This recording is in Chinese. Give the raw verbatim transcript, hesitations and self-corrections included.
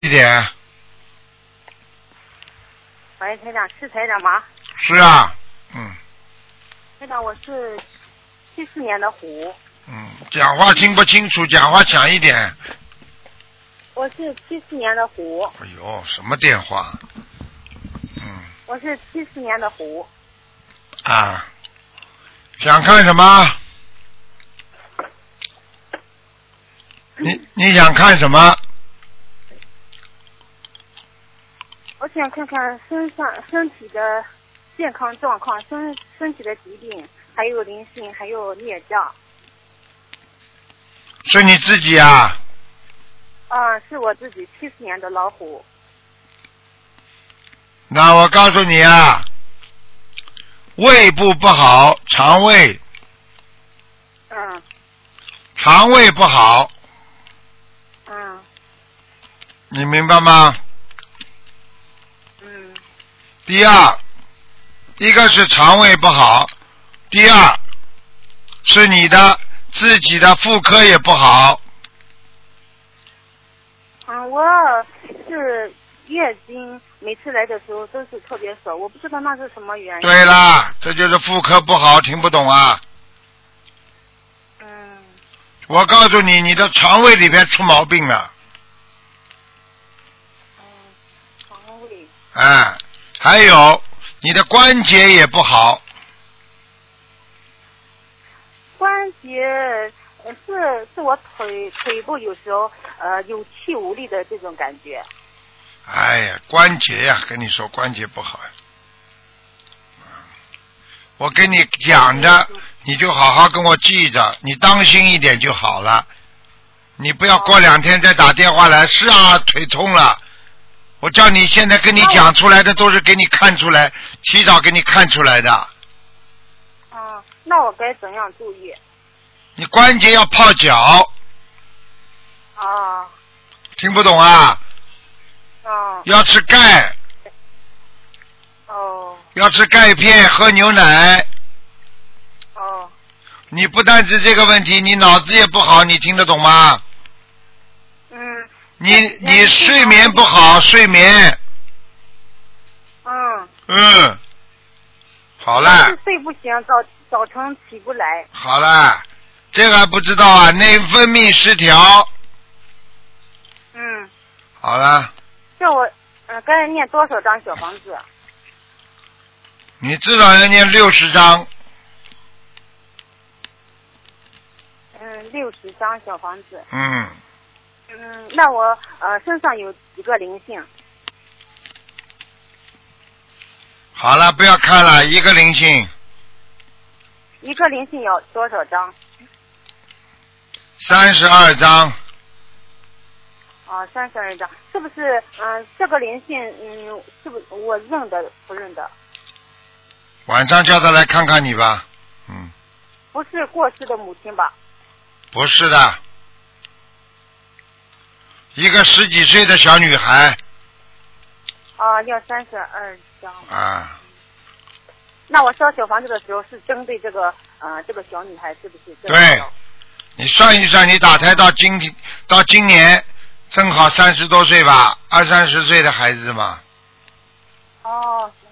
一点。 喂，台长，是台长吗？ 是啊，嗯。 台长，我是七四年的虎。 嗯，讲话听不清楚，讲话响一点。 我是七四年的虎。 哎呦，什么电话？嗯。 我是七四年的虎。 啊，想看什么？你你想看什么？ 我想看看身上身体的健康状况，身身体的疾病，还有灵性，还有孽障。 是你自己啊？ 啊，是我自己七四年的老虎。 那我告诉你啊，胃部不好，肠胃。 嗯。 肠胃不好。 嗯。 你明白吗？ 嗯。 第二，一个是肠胃不好，第二是你的自己的妇科也不好。 嗯，我是月经每次来的时候都是特别少，我不知道那是什么原因。 对啦，这就是妇科不好，听不懂啊？ 嗯。 我告诉你，你的肠胃里边出毛病了。 嗯，肠胃。 哎，还有你的关节也不好。 关节呃是是我腿腿部有时候呃有气无力的这种感觉。 哎呀，关节呀、跟你说关节不好呀。我跟你讲的，你就好好跟我记着，你当心一点就好了。你不要过两天再打电话来，是啊，腿痛了。我叫你现在跟你讲出来的都是给你看出来，提早给你看出来的。 嗯，那我该怎样注意？ 你关节要泡脚。 啊。 听不懂啊？ 啊。 要吃钙。 哦。 要吃钙片，喝牛奶。 哦。 你不但是这个问题，你脑子也不好，你听得懂吗？ 嗯。 你你睡眠不好，睡眠。 嗯。 嗯。好了。 是睡不醒，早早晨起不来。 好了，这个还不知道啊？内分泌失调。 嗯。 好了。 叫我呃该念多少张小房子？ 你至少要念六十章。 嗯，六十张小房子。 嗯。 嗯，那我呃身上有几个灵性？ 好了，不要看了，一个灵性。 一个灵性有多少张？ 三十二章。 哦，三十二张，是不是？嗯、呃，这个灵性，嗯，是不是我认的不认的？ 晚上叫他来看看你吧。嗯。 不是过世的母亲吧？ 不是的。一个十几岁的小女孩。 啊，要三十二张。 啊。 那我烧小房子的时候是针对这个呃这个小女孩，是不是？ 对。你算一算，你打胎到今到今年正好三十多岁吧，二三十岁的孩子嘛。 哦。